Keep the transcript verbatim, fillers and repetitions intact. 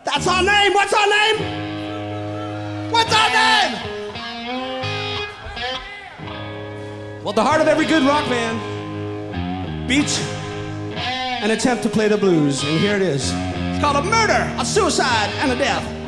That's our name. What's our name? What's our name? Well, the heart of every good rock band beats an attempt to play the blues, and here it is. It's called a murder, a suicide, and a death.